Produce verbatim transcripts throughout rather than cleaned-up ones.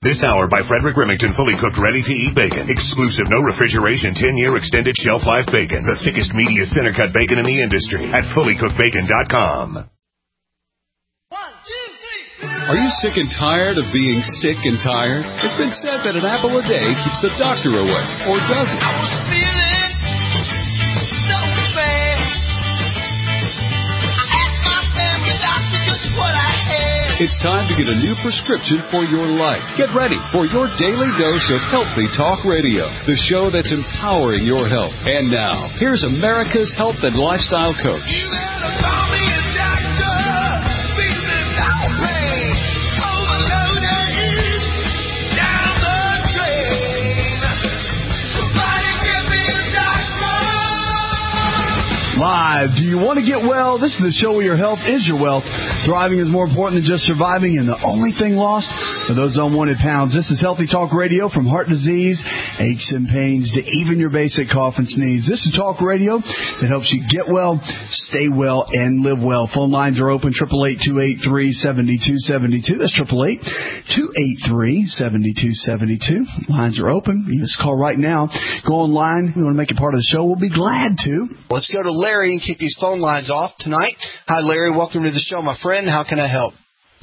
This hour by Frederick Remington, fully cooked, ready-to-eat bacon. Exclusive, no refrigeration, ten-year extended shelf life bacon. The thickest, meatiest center-cut bacon in the industry at fully cooked bacon dot com. One, two, three. Are you sick and tired of being sick and tired? It's been said that an apple a day keeps the doctor away, or does it? I was feeling so bad. I asked my family doctor just what I had. It's time to get a new prescription for your life. Get ready for your daily dose of Healthy Talk Radio, the show that's empowering your health. And now, here's America's health and lifestyle coach. You better call me a doctor. Feeling that way. Overloaded. Down the drain. Somebody give me a doctor. Live. Do you want to get well? This is the show where your health is your wealth. Thriving is more important than just surviving, and the only thing lost are those unwanted pounds. This is Healthy Talk Radio, from heart disease, aches and pains, to even your basic cough and sneeze. This is talk radio that helps you get well, stay well, and live well. Phone lines are open, eight eight eight, two eight three, seven two seven two. That's eight eight eight, two eight three, seven two seven two. Lines are open. You just call right now. Go online. You want to make it part of the show, we'll be glad to. Let's go to Larry and kick these phone lines off tonight. Hi, Larry. Welcome to the show, my friend. How can I help?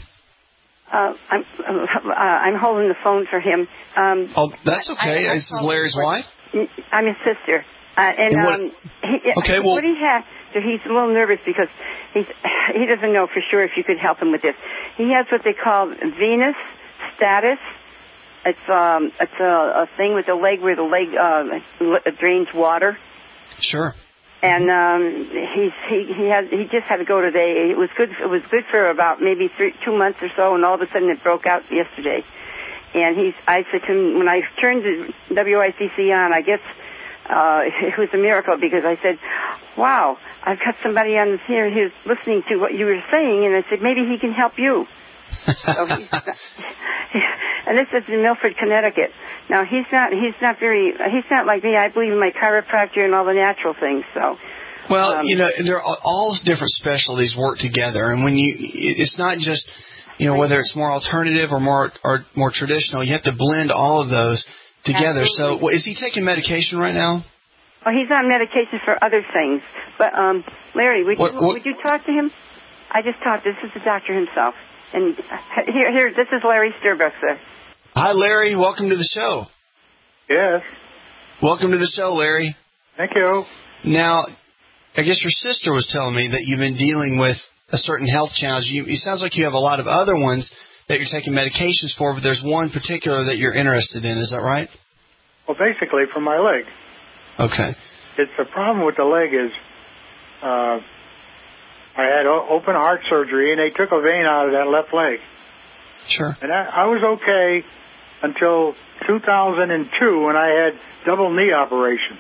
Uh, I'm uh, I'm holding the phone for him. Um, oh, that's okay. I, I this is Larry's wife? I'm his sister. Uh, and and what, um, he, okay, well, what he has, so he's a little nervous because he's he doesn't know for sure if you could help him with this. He has what they call venous status. It's um it's a, a thing with the leg where the leg uh, drains water. Sure. And um, he's he he had he just had to go today. It was good. It was good for about maybe three, two months or so, and all of a sudden it broke out yesterday. And he's I said to him when I turned the W I C C on, I guess uh, it was a miracle because I said, "Wow, I've got somebody on here who's listening to what you were saying," and I said maybe he can help you. So he's not, and this is in Milford, Connecticut. Now he's not he's not very he's not like me. I believe in my chiropractor and all the natural things. So, well, um, you know, there are all different specialties work together, and when you, it's not just, you know, whether it's more alternative or more or more traditional. You have to blend all of those together. Absolutely. So, well, is he taking medication right now? Well, he's on medication for other things. But um, Larry, would what, you what? would you talk to him? I just talked. This is the doctor himself. And here, here, this is Larry Sturbuck, sir. Hi, Larry. Welcome to the show. Yes. Welcome to the show, Larry. Thank you. Now, I guess your sister was telling me that you've been dealing with a certain health challenge. You, it sounds like you have a lot of other ones that you're taking medications for, but there's one particular that you're interested in. Is that right? Well, basically, for my leg. Okay. It's the problem with the leg is uh, I had o- open heart surgery, and they took a vein out of that left leg. Sure. And I, I was okay until two thousand two when I had double knee operation.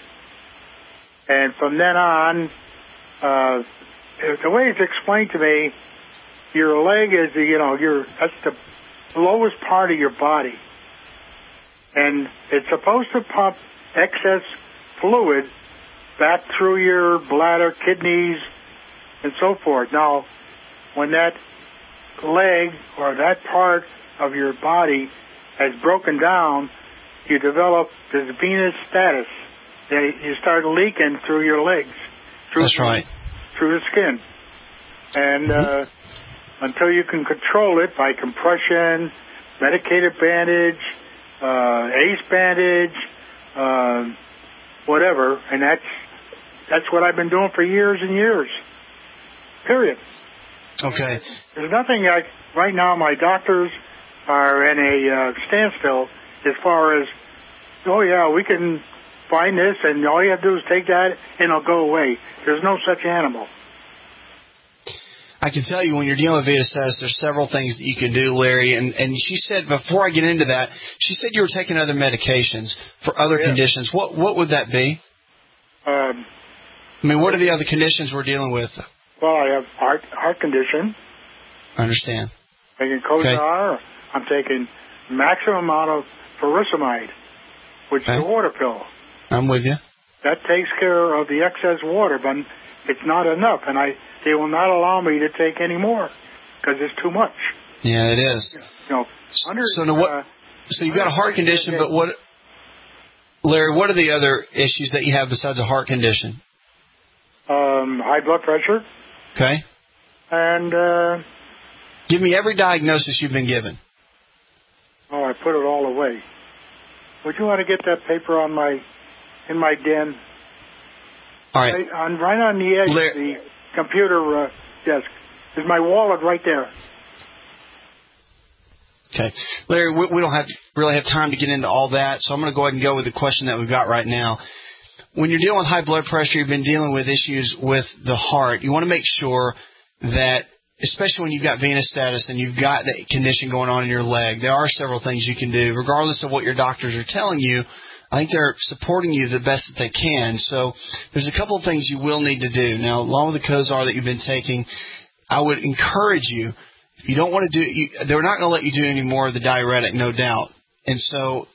And from then on, uh, the way it's explained to me, your leg is, you know, your that's the lowest part of your body. And it's supposed to pump excess fluid back through your bladder, kidneys, and so forth. Now, when that leg or that part of your body has broken down, you develop this venous status. You start leaking through your legs. Through, That's right. Through the skin. And uh, until you can control it by compression, medicated bandage, uh, ACE bandage, uh, whatever, and that's that's what I've been doing for years and years. Period. Okay. There's nothing like right now. My doctors are in a uh, standstill as far as, oh yeah, we can find this, and all you have to do is take that, and it'll go away. There's no such animal. I can tell you when you're dealing with venous status, there's several things that you can do, Larry. And, and she said, before I get into that, she said you were taking other medications for other yeah. conditions. What what would that be? Um, I mean, what are the other conditions we're dealing with? Well, I have heart heart condition. I understand. I'm taking Cozar. Okay. I'm taking maximum amount of furosemide, which okay. is a water pill. I'm with you. That takes care of the excess water, but it's not enough, and I they will not allow me to take any more because it's too much. Yeah, it is. You know, under, so now what? uh, So you've got a heart condition, but what, Larry, what are the other issues that you have besides a heart condition? Um, high blood pressure. Okay. And, uh... give me every diagnosis you've been given. Oh, I put it all away. Would you want to get that paper on my, in my den? All right. Right on, right on the edge Larry, of the computer uh, desk. There's my wallet right there. Okay. Larry, we, we don't have really have time to get into all that, so I'm going to go ahead and go with the question that we've got right now. When you're dealing with high blood pressure, you've been dealing with issues with the heart, you want to make sure that, especially when you've got venous status and you've got that condition going on in your leg, there are several things you can do. Regardless of what your doctors are telling you, I think they're supporting you the best that they can. So there's a couple of things you will need to do. Now, along with the Cozar that you've been taking, I would encourage you, if you don't want to do you, they're not going to let you do any more of the diuretic, no doubt. And so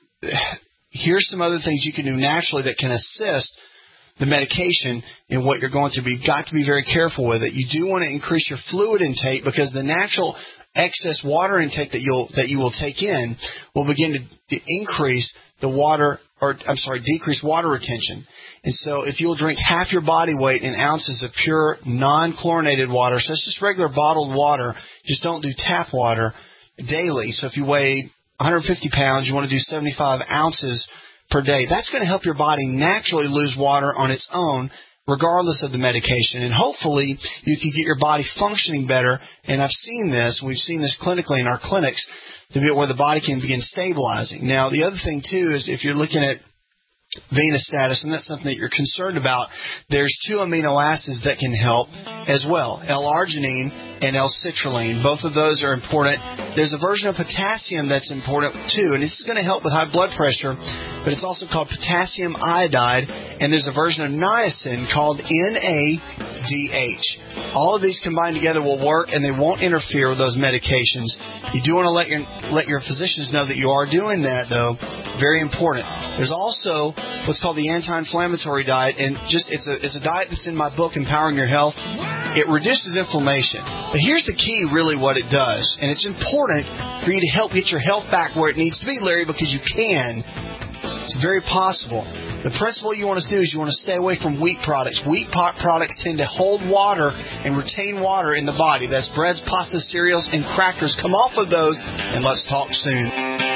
here's some other things you can do naturally that can assist the medication in what you're going through. But you've got to be very careful with it. You do want to increase your fluid intake because the natural excess water intake that you'll that you will take in will begin to, to increase the water, or I'm sorry, decrease water retention. And so if you'll drink half your body weight in ounces of pure non-chlorinated water, so it's just regular bottled water, just don't do tap water daily. So if you weigh one hundred fifty pounds, you want to do seventy-five ounces per day. That's going to help your body naturally lose water on its own, regardless of the medication. And hopefully you can get your body functioning better. And I've seen this, we've seen this clinically in our clinics, to be where the body can begin stabilizing. Now, the other thing, too, is if you're looking at venous status, and that's something that you're concerned about, there's two amino acids that can help as well, L-arginine and L-citrulline. Both of those are important. There's a version of potassium that's important, too, and this is going to help with high blood pressure, but it's also called potassium iodide, and there's a version of niacin called N A D H. All of these combined together will work, and they won't interfere with those medications. You do want to let your let your physicians know that you are doing that, though. Very important. There's also what's called the anti-inflammatory diet, and just it's a it's a diet that's in my book, Empowering Your Health. It reduces inflammation. But here's the key, really, what it does, and it's important for you to help get your health back where it needs to be, Larry, because you can. It's very possible. The principle you want to do is you want to stay away from wheat products. Wheat pot products tend to hold water and retain water in the body. That's breads, pasta, cereals, and crackers. Come off of those, and let's talk soon.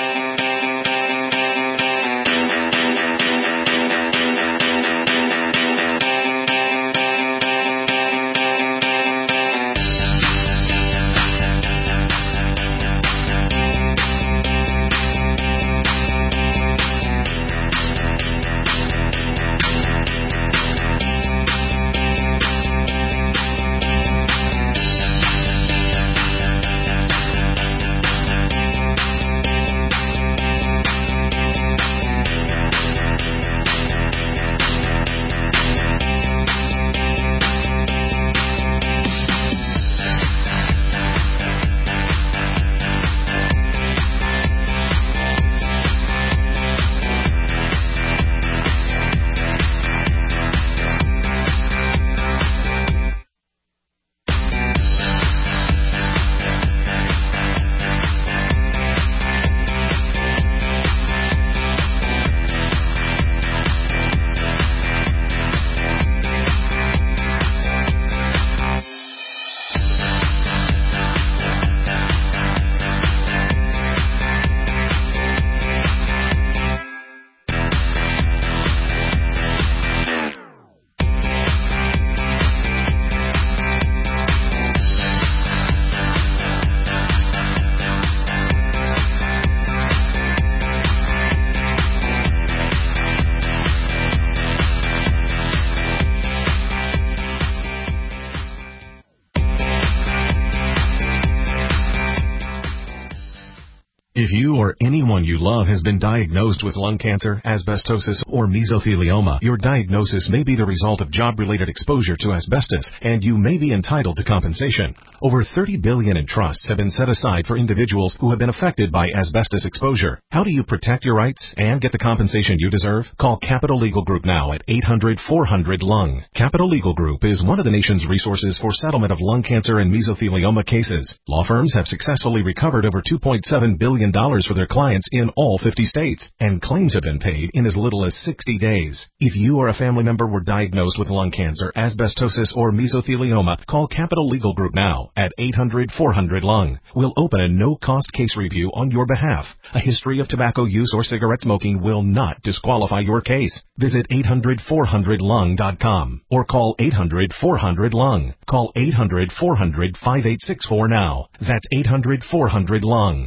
If you or anyone you love has been diagnosed with lung cancer, asbestosis, or mesothelioma, your diagnosis may be the result of job-related exposure to asbestos, and you may be entitled to compensation. Over thirty billion dollars in trusts have been set aside for individuals who have been affected by asbestos exposure. How do you protect your rights and get the compensation you deserve? Call Capital Legal Group now at eight hundred, four hundred, lung. Capital Legal Group is one of the nation's resources for settlement of lung cancer and mesothelioma cases. Law firms have successfully recovered over two point seven billion dollars for their their clients in all fifty states, and claims have been paid in as little as sixty days. If you or a family member were diagnosed with lung cancer, asbestosis, or mesothelioma, call Capital Legal Group now at eight hundred four hundred lung. We'll open a no-cost case review on your behalf. A history of tobacco use or cigarette smoking will not disqualify your case. Visit eight hundred four hundred lung dot com or call eight hundred four hundred lung. Call eight hundred four hundred five eight six four now. That's eight hundred four hundred lung.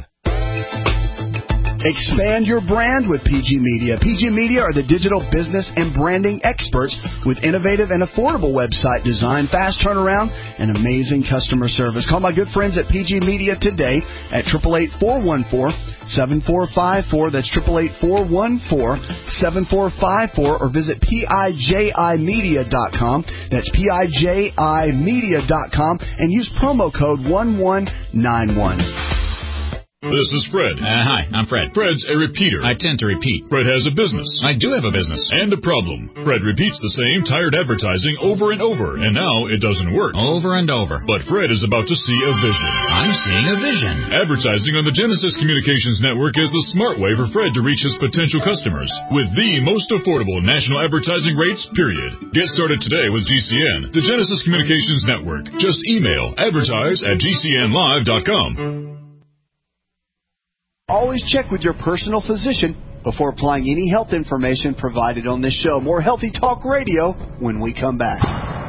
Expand your brand with P G Media. P G Media are the digital business and branding experts with innovative and affordable website design, fast turnaround, and amazing customer service. Call my good friends at P G Media today at eight eight eight, four one four, seven four five four. That's eight eight eight, four one four, seven four five four, or visit P I J I media dot com. That's P I J I media dot com and use promo code one one nine one. This is Fred. Uh, hi, I'm Fred. Fred's a repeater. I tend to repeat. Fred has a business. I do have a business. And a problem. Fred repeats the same tired advertising over and over, and now it doesn't work. Over and over. But Fred is about to see a vision. I'm seeing a vision. Advertising on the Genesis Communications Network is the smart way for Fred to reach his potential customers with the most affordable national advertising rates, period. Get started today with G C N, the Genesis Communications Network. Just email advertise at G C N live dot com. Always check with your personal physician before applying any health information provided on this show. More Healthy Talk Radio when we come back.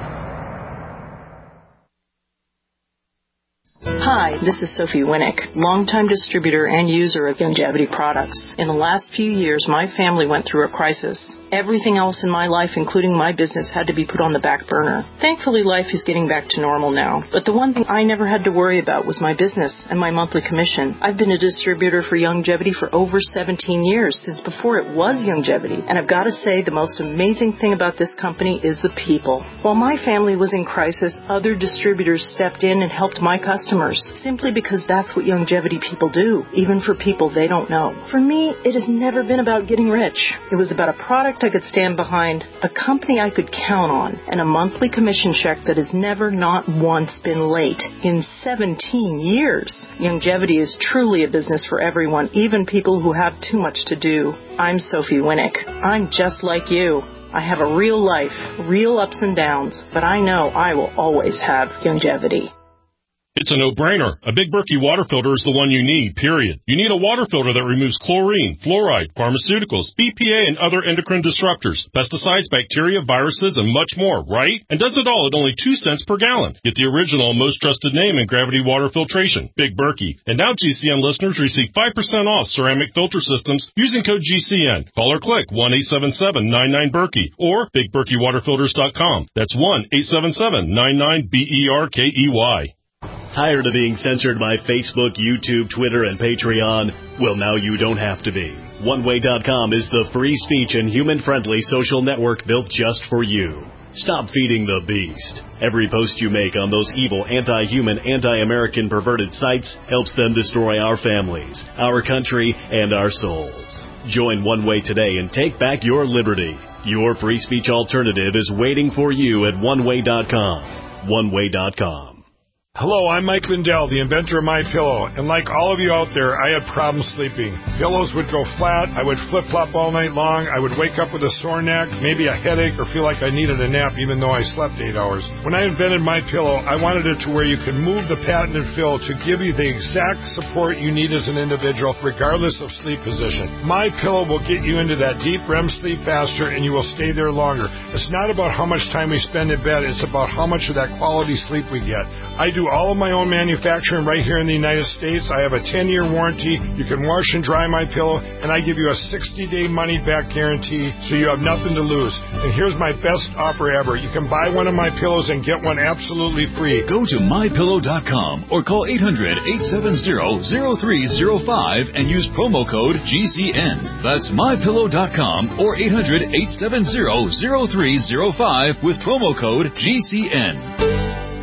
Hi, this is Sophie Winnick, longtime distributor and user of Youngevity products. In the last few years, my family went through a crisis. Everything else in my life, including my business, had to be put on the back burner. Thankfully, life is getting back to normal now. But the one thing I never had to worry about was my business and my monthly commission. I've been a distributor for Youngevity for over seventeen years, since before it was Youngevity. And I've got to say, the most amazing thing about this company is the people. While my family was in crisis, other distributors stepped in and helped my customers, simply because that's what Youngevity people do, even for people they don't know. For me, it has never been about getting rich. It was about a product I could stand behind, a company I could count on, and a monthly commission check that has never, not once, been late in seventeen years. Youngevity is truly a business for everyone, even people who have too much to do. I'm Sophie Winnick. I'm just like you. I have a real life, real ups and downs, but I know I will always have Youngevity. It's a no-brainer. A Big Berkey water filter is the one you need, period. You need a water filter that removes chlorine, fluoride, pharmaceuticals, B P A, and other endocrine disruptors, pesticides, bacteria, viruses, and much more, right? And does it all at only two cents per gallon. Get the original and most trusted name in gravity water filtration, Big Berkey. And now G C N listeners receive five percent off ceramic filter systems using code G C N. Call or click one eight seven seven nine nine Berkey or big berkey water filters dot com. That's one eight seven seven nine nine B E R K E Y. Tired of being censored by Facebook, YouTube, Twitter, and Patreon? Well, now you don't have to be. one way dot com is the free speech and human-friendly social network built just for you. Stop feeding the beast. Every post you make on those evil, anti-human, anti-American perverted sites helps them destroy our families, our country, and our souls. Join One Way today and take back your liberty. Your free speech alternative is waiting for you at one way dot com. one way dot com. Hello, I'm Mike Lindell, the inventor of MyPillow, and like all of you out there, I had problems sleeping. Pillows would go flat, I would flip-flop all night long, I would wake up with a sore neck, maybe a headache, or feel like I needed a nap even though I slept eight hours. When I invented MyPillow, I wanted it to where you can move the patented fill to give you the exact support you need as an individual, regardless of sleep position. MyPillow will get you into that deep R E M sleep faster, and you will stay there longer. It's not about how much time we spend in bed, it's about how much of that quality sleep we get. I do all of my own manufacturing right here in the United States. I have a ten-year warranty. You can wash and dry my pillow, and I give you a sixty-day money-back guarantee, so you have nothing to lose. And here's my best offer ever. You can buy one of my pillows and get one absolutely free. Go to my pillow dot com or call eight hundred, eight seven zero, zero three zero five and use promo code G C N. That's my pillow dot com or eight hundred, eight seven zero, zero three zero five with promo code G C N.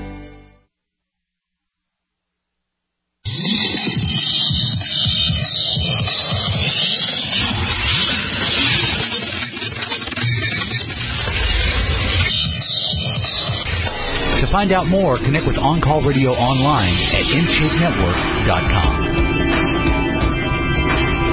To find out more, connect with On Call Radio online at in shape network dot com.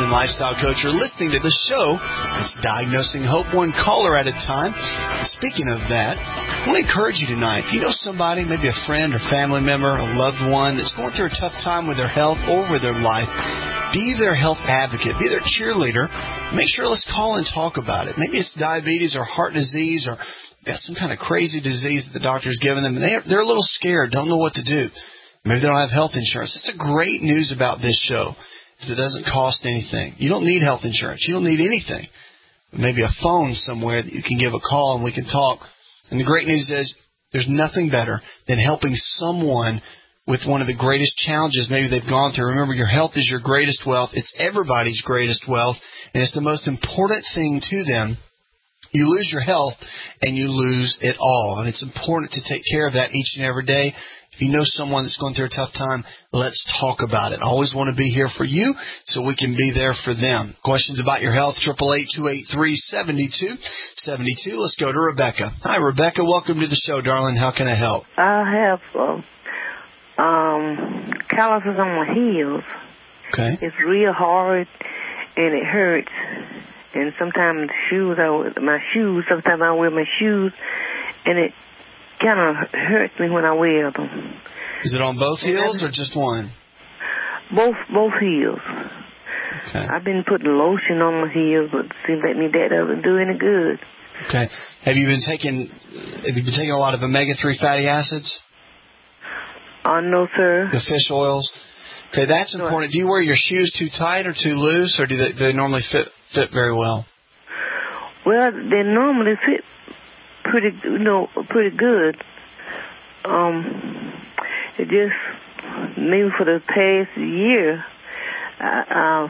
and lifestyle coach. You're listening to the show that's diagnosing hope one caller at a time. And speaking of that, I want to encourage you tonight. If you know somebody, maybe a friend or family member, a loved one that's going through a tough time with their health or with their life, be their health advocate, be their cheerleader. Make sure let's call and talk about it. Maybe it's diabetes or heart disease or got some kind of crazy disease that the doctor's given them, and they're, they're a little scared, don't know what to do. Maybe they don't have health insurance. That's the great news about this show, is it doesn't cost anything. You don't need health insurance. You don't need anything. Maybe a phone somewhere that you can give a call and we can talk. And the great news is there's nothing better than helping someone with one of the greatest challenges maybe they've gone through. Remember, your health is your greatest wealth. It's everybody's greatest wealth, and it's the most important thing to them. You lose your health, and you lose it all. And it's important to take care of that each and every day. If you know someone that's going through a tough time, let's talk about it. I always want to be here for you so we can be there for them. Questions about your health, eight eight eight, two eight three, seven two seven two. Let's go to Rebecca. Hi, Rebecca. Welcome to the show, darling. How can I help? I have uh, um, calluses on my heels. Okay. It's real hard, and it hurts. And sometimes shoes, I wear, my shoes, sometimes I wear my shoes, and it kind of hurts me when I wear them. Is it on both heels or just one? Both both heels. Okay. I've been putting lotion on my heels, but it seems like me that doesn't do any good. Okay. Have you been taking Have you been taking a lot of omega three fatty acids? Uh, no, sir. The fish oils. Okay, that's important. Do you wear your shoes too tight or too loose, or do they, do they normally fit fit very well? Well, they normally fit pretty, you know, pretty good. Um, it just maybe for the past year, I,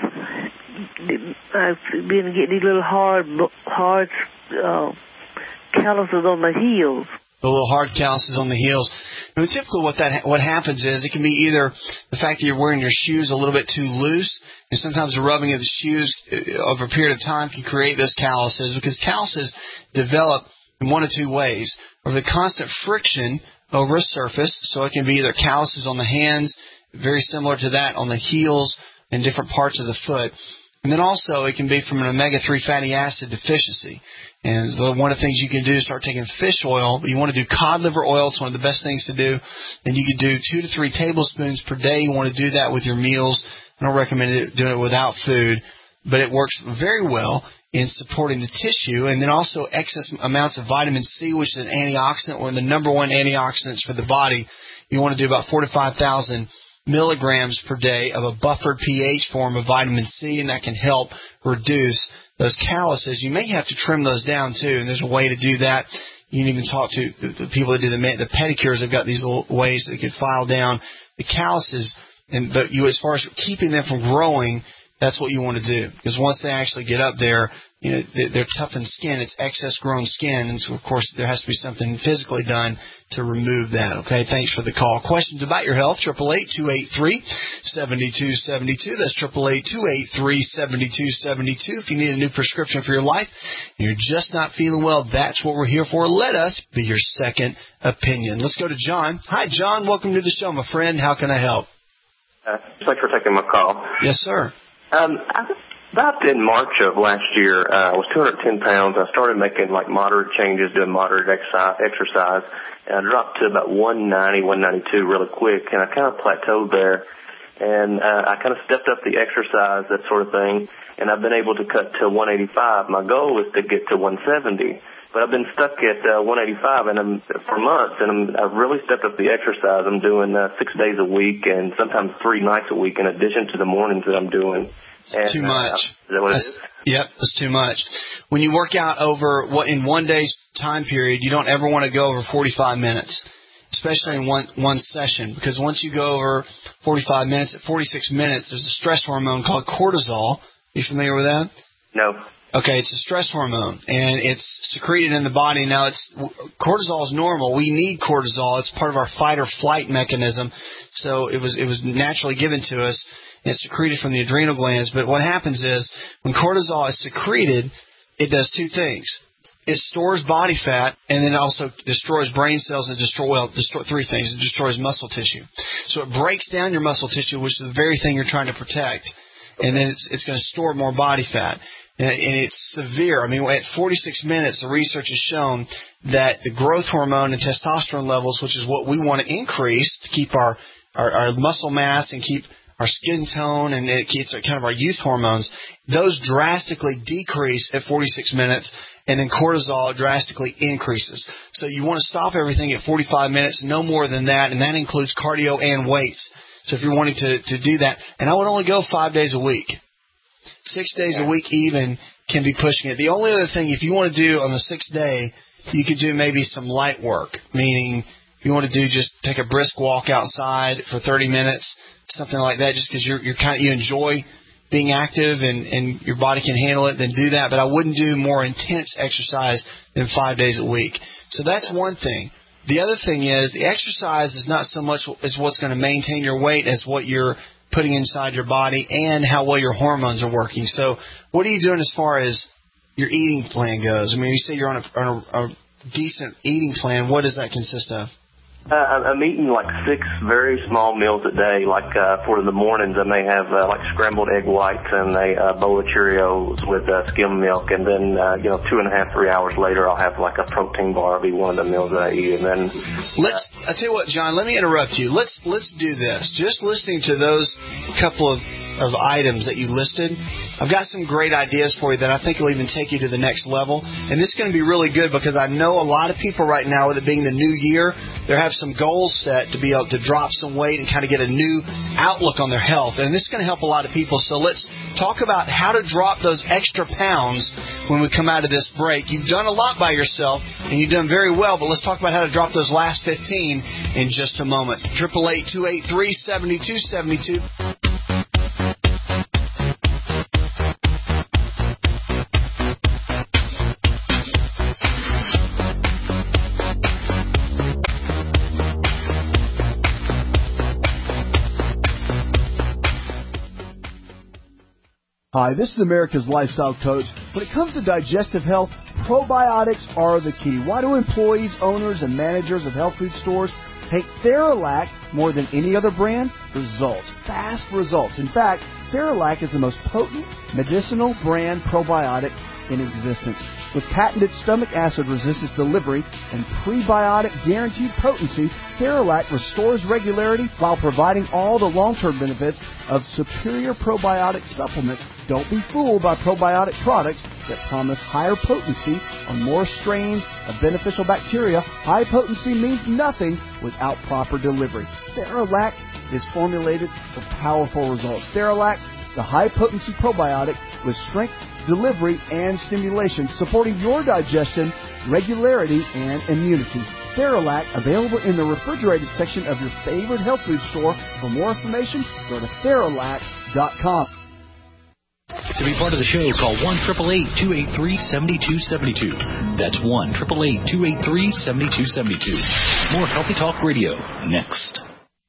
uh, I've been getting these little hard, hard uh, calluses on the heels. The little hard calluses on the heels. And typically what that what happens is it can be either the fact that you're wearing your shoes a little bit too loose, and sometimes the rubbing of the shoes over a period of time can create those calluses, because calluses develop in one of two ways. Or the constant friction over a surface, so it can be either calluses on the hands, very similar to that on the heels and different parts of the foot. And then also it can be from an omega three fatty acid deficiency. And one of the things you can do is start taking fish oil. You want to do cod liver oil. It's one of the best things to do. And you can do two to three tablespoons per day. You want to do that with your meals. I don't recommend it, doing it without food, but it works very well in supporting the tissue. And then also excess amounts of vitamin C, which is an antioxidant, one of the number one antioxidants for the body. You want to do about four to five thousand milligrams per day of a buffered pH form of vitamin C, and that can help reduce those calluses. You may have to trim those down too, and there's a way to do that. You can even talk to the people that do the, the pedicures. They've got these little ways that can file down the calluses. And but you, as far as keeping them from growing, that's what you want to do, because once they actually get up there, you know, they're toughened skin. It's excess grown skin, and so of course there has to be something physically done to remove that. Okay, thanks for the call. Questions about your health? Triple eight two eight three seventy two seventy two. That's triple eight two eight three seventy two seventy two. If you need a new prescription for your life and you're just not feeling well, that's what we're here for. Let us be your second opinion. Let's go to John. Hi, John. Welcome to the show, my friend. How can I help? Uh, thanks for taking my call. Yes, sir. Um, I, about in March of last year, uh, I was two hundred ten pounds. I started making like moderate changes, doing moderate exercise, and I dropped to about one ninety, one ninety-two really quick, and I kind of plateaued there. And uh, I kind of stepped up the exercise, that sort of thing, and I've been able to cut to one eighty-five. My goal is to get to one seventy. But I've been stuck at uh, one eighty-five and I'm, for months, and I'm, I've really stepped up the exercise. I'm doing uh, six days a week and sometimes three nights a week in addition to the mornings that I'm doing. It's too much. Uh, is that what that's, it is? Yep, it's too much. When you work out over what in one day's time period, you don't ever want to go over forty-five minutes, especially in one one session, because once you go over forty-five minutes, at forty-six minutes, there's a stress hormone called cortisol. You familiar with that? No. Okay, it's a stress hormone, and it's secreted in the body. Now, it's cortisol is normal. We need cortisol. It's part of our fight or flight mechanism. So it was it was naturally given to us. It's secreted from the adrenal glands. But what happens is when cortisol is secreted, it does two things. It stores body fat, and then also destroys brain cells and destroy well, destroy three things. It destroys muscle tissue. So it breaks down your muscle tissue, which is the very thing you're trying to protect. and then it's it's going to store more body fat. And, and it's severe. I mean, at forty-six minutes, the research has shown that the growth hormone and testosterone levels, which is what we want to increase to keep our, our, our muscle mass and keep our skin tone, and it keeps kind of our youth hormones, those drastically decrease at forty-six minutes, and then cortisol drastically increases. So you want to stop everything at forty-five minutes, no more than that, and that includes cardio and weights. So if you're wanting to, to do that, and I would only go five days a week. Six days a week even can be pushing it. The only other thing, if you want to do on the sixth day, you could do maybe some light work, meaning if you want to do just take a brisk walk outside for thirty minutes, something like that, just because you're, you're kind of, you enjoy being active and, and your body can handle it, then do that. But I wouldn't do more intense exercise than five days a week. So that's one thing. The other thing is the exercise is not so much as what's going to maintain your weight as what you're putting inside your body and how well your hormones are working. So what are you doing as far as your eating plan goes? I mean, you say you're on a, on a, a decent eating plan. What does that consist of? Uh, I'm eating like six very small meals a day. Like uh, for the mornings, I may have uh, like scrambled egg whites and a uh, bowl of Cheerios with uh, skim milk, and then uh, you know two and a half, three hours later, I'll have like a protein bar. It'll be one of the meals that I eat, and then let's. I tell you what, John. Let me interrupt you. Let's let's do this. Just listening to those couple of of items that you listed, I've got some great ideas for you that I think will even take you to the next level. And this is going to be really good because I know a lot of people right now, with it being the new year, they have some goals set to be able to drop some weight and kind of get a new outlook on their health. And this is going to help a lot of people. So let's talk about how to drop those extra pounds when we come out of this break. You've done a lot by yourself, and you've done very well, but let's talk about how to drop those last fifteen in just a moment. eight eight eight, two eight three, seven two seven two. Hi, this is America's Lifestyle Coach. When it comes to digestive health, probiotics are the key. Why do employees, owners, and managers of health food stores take Theralac more than any other brand? Results. Fast results. In fact, Theralac is the most potent medicinal brand probiotic in existence. With patented stomach acid resistance delivery and prebiotic guaranteed potency, Theralac restores regularity while providing all the long-term benefits of superior probiotic supplements. Don't be fooled by probiotic products that promise higher potency on more strains of beneficial bacteria. High potency means nothing without proper delivery. Theralac is formulated for powerful results. Theralac, the high-potency probiotic with strength, delivery, and stimulation, supporting your digestion, regularity, and immunity. Theralac, available in the refrigerated section of your favorite health food store. For more information, go to Theralac dot com. To be part of the show, call one eight eight eight, two eight three, seven two seven two. That's one eight eight eight, two eight three, seven two seven two. More Healthy Talk Radio next.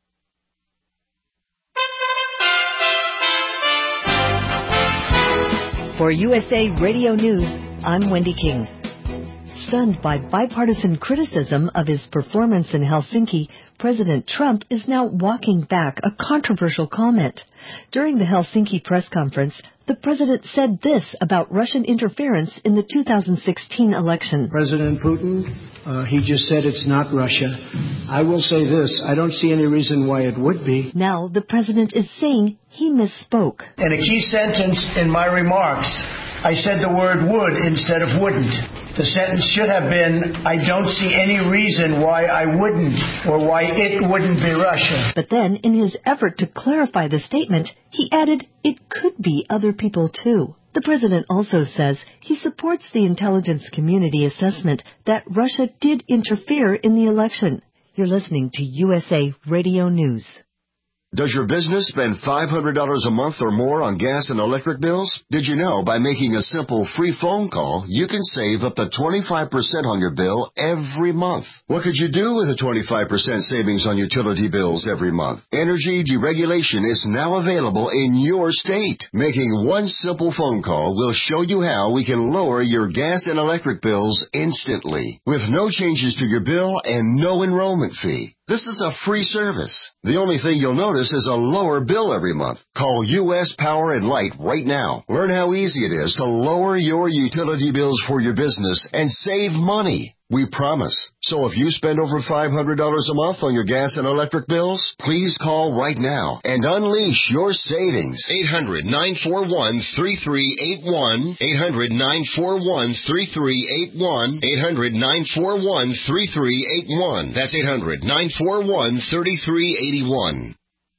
For U S A Radio News, I'm Wendy King. Stunned by bipartisan criticism of his performance in Helsinki, President Trump is now walking back a controversial comment. During the Helsinki press conference, the president said this about Russian interference in the two thousand sixteen election. President Putin, uh, he just said it's not Russia. I will say this, I don't see any reason why it would be. Now the president is saying he misspoke. In a key sentence in my remarks, I said the word would instead of wouldn't. The sentence should have been, I don't see any reason why I wouldn't or why it wouldn't be Russia. But then, in his effort to clarify the statement, he added it could be other people too. The president also says he supports the intelligence community assessment that Russia did interfere in the election. You're listening to U S A Radio News. Does your business spend five hundred dollars a month or more on gas and electric bills? Did you know by making a simple free phone call, you can save up to twenty-five percent on your bill every month? What could you do with a twenty-five percent savings on utility bills every month? Energy deregulation is now available in your state. Making one simple phone call will show you how we can lower your gas and electric bills instantly with no changes to your bill and no enrollment fee. This is a free service. The only thing you'll notice is a lower bill every month. Call U S Power and Light right now. Learn how easy it is to lower your utility bills for your business and save money. We promise. So if you spend over five hundred dollars a month on your gas and electric bills, please call right now and unleash your savings. eight hundred, nine four one, three three eight one. eight hundred, nine four one, three three eight one. eight hundred, nine four one, three three eight one. That's eight hundred, nine four one, three three eight one.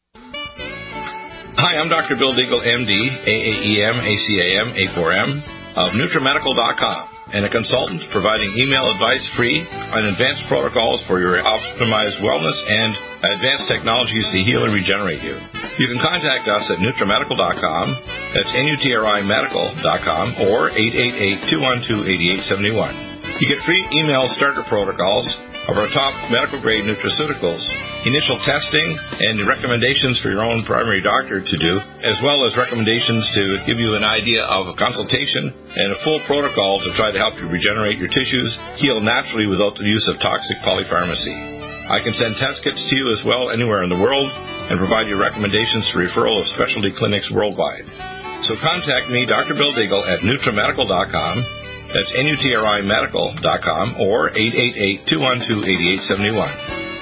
Hi, I'm Doctor Bill Deagle, M D, A A E M, A C A M, A four M, of NutriMedical dot com, and a consultant providing email advice free on advanced protocols for your optimized wellness and advanced technologies to heal and regenerate you. You can contact us at NutriMedical dot com, that's N U T R I Medical dot com, or eight eight eight, two one two, eight eight seven one. You get free email starter protocols of our top medical-grade nutraceuticals, initial testing, and recommendations for your own primary doctor to do, as well as recommendations to give you an idea of a consultation and a full protocol to try to help you regenerate your tissues, heal naturally without the use of toxic polypharmacy. I can send test kits to you as well anywhere in the world and provide you recommendations for referral of specialty clinics worldwide. So contact me, Doctor Bill Deagle, at NutriMedical dot com. That's N U T R I Medical dot com or eight eight eight, two one two, eight eight seven one.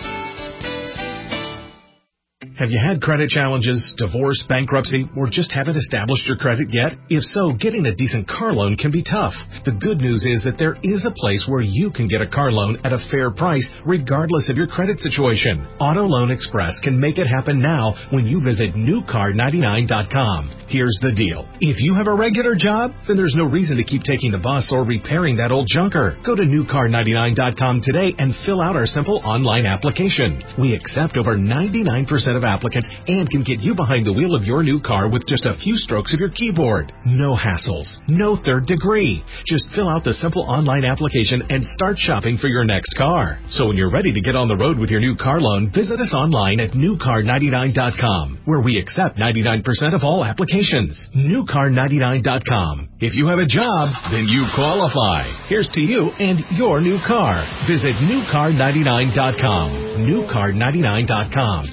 Have you had credit challenges, divorce, bankruptcy, or just haven't established your credit yet? If so, getting a decent car loan can be tough. The good news is that there is a place where you can get a car loan at a fair price, regardless of your credit situation. Auto Loan Express can make it happen now when you visit new car ninety-nine dot com. Here's the deal. If you have a regular job, then there's no reason to keep taking the bus or repairing that old junker. Go to new car ninety-nine dot com today and fill out our simple online application. We accept over ninety-nine percent of applicants and can get you behind the wheel of your new car with just a few strokes of your keyboard. No hassles, no third degree. Just fill out the simple online application and start shopping for your next car. So when you're ready to get on the road with your new car loan, visit us online at new car ninety-nine dot com, where we accept ninety-nine percent of all applications. new car ninety-nine dot com. If you have a job, then you qualify. Here's to you and your new car. Visit new car ninety-nine dot com. new car ninety-nine dot com.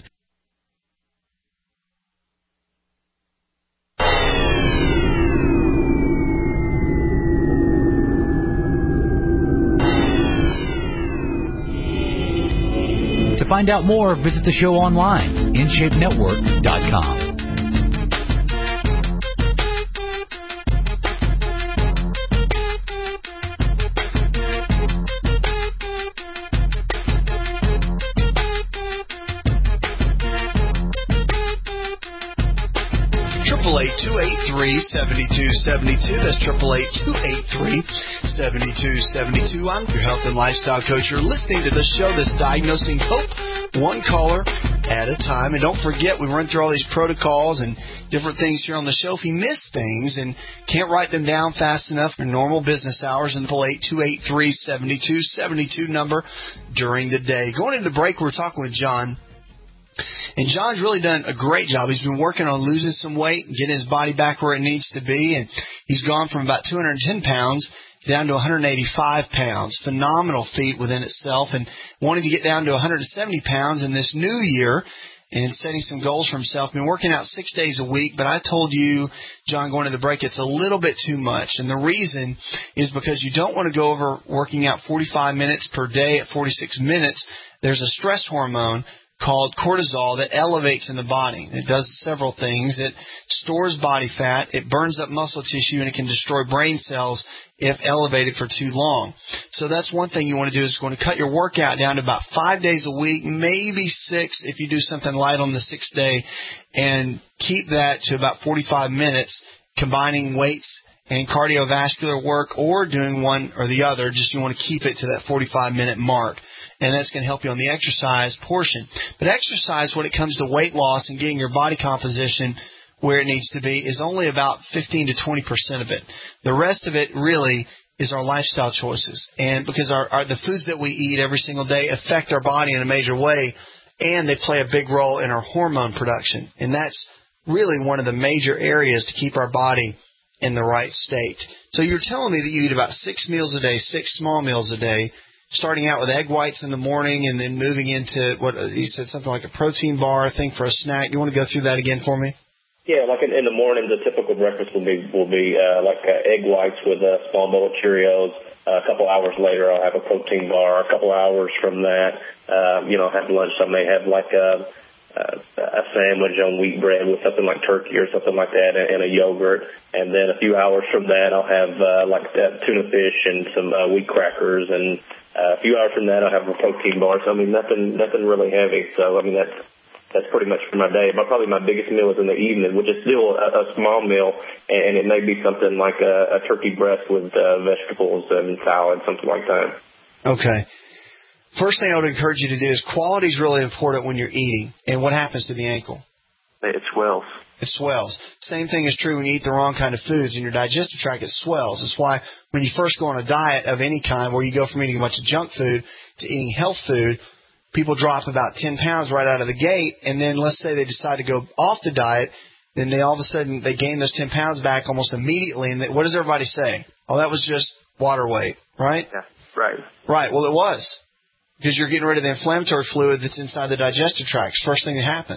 To find out more, visit the show online, in shape network dot com. triple eight, two eight three, seven two seven two. That's triple eight, two eight three, seven two seven two. I'm your health and lifestyle coach. You're listening to the show that's diagnosing hope, one caller at a time. And don't forget, we run through all these protocols and different things here on the show. If you miss things and can't write them down fast enough for normal business hours, and triple eight, two eight three, seven two seven two number during the day. Going into the break, we're talking with John. And John's really done a great job. He's been working on losing some weight and getting his body back where it needs to be. And he's gone from about two hundred ten pounds down to one hundred eighty-five pounds. Phenomenal feat within itself. And wanting to get down to one hundred seventy pounds in this new year and setting some goals for himself. Been working out six days a week. But I told you, John, going to the break, it's a little bit too much. And the reason is because you don't want to go over working out forty-five minutes per day at forty-six minutes. There's a stress hormone called cortisol that elevates in the body. It does several things. It stores body fat, it burns up muscle tissue, and it can destroy brain cells if elevated for too long. So that's one thing you want to do, is going to cut your workout down to about five days a week, maybe six if you do something light on the sixth day, and keep that to about forty-five minutes, combining weights and cardiovascular work, or doing one or the other. Just you want to keep it to that forty-five minute mark. And that's going to help you on the exercise portion. But exercise, when it comes to weight loss and getting your body composition where it needs to be, is only about fifteen to twenty percent of it. The rest of it really is our lifestyle choices. And because our, our the foods that we eat every single day affect our body in a major way, and they play a big role in our hormone production. And that's really one of the major areas to keep our body in the right state. So you're telling me that you eat about six meals a day, six small meals a day, starting out with egg whites in the morning and then moving into what you said, something like a protein bar thing for a snack. You want to go through that again for me? Yeah, like in, in the morning, the typical breakfast will be will be uh, like uh, egg whites with a small bowl of Cheerios. Uh, a couple hours later, I'll have a protein bar. A couple hours from that, uh, you know, have lunch. I may have like a, a sandwich on wheat bread with something like turkey or something like that, and, and a yogurt. And then a few hours from that, I'll have uh, like that tuna fish and some uh, wheat crackers. And uh, a few hours from that, I'll have a protein bar. So I mean, nothing nothing really heavy. So I mean, that's. That's pretty much for my day. But probably my biggest meal is in the evening, which is still a, a small meal, and it may be something like a, a turkey breast with uh, vegetables and salad, something like that. Okay. First thing I would encourage you to do is quality is really important when you're eating. And what happens to the ankle? It swells. It swells. Same thing is true when you eat the wrong kind of foods in your digestive tract. It swells. That's why when you first go on a diet of any kind, where you go from eating a bunch of junk food to eating health food, people drop about ten pounds right out of the gate, and then let's say they decide to go off the diet, then they all of a sudden, they gain those ten pounds back almost immediately, and they, what does everybody say? Oh, that was just water weight, right? Yeah, right. Right, well, it was, because you're getting rid of the inflammatory fluid that's inside the digestive tract. First thing that happens.